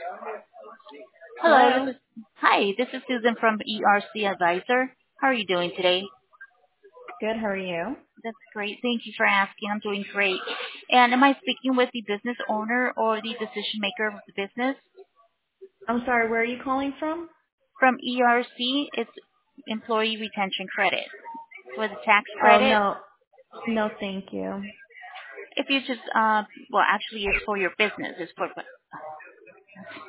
Hello, Hello. this is Susan from ERC Advisor. How are you doing today? Good. How are you? That's great. Thank you for asking. I'm doing great. And am I speaking with the business owner or the decision maker of the business? I'm sorry. Where are you calling from? From ERC, it's Employee Retention Credit. For the tax Oh credit, no, no, thank you. if you just, actually it's for your business. It's for,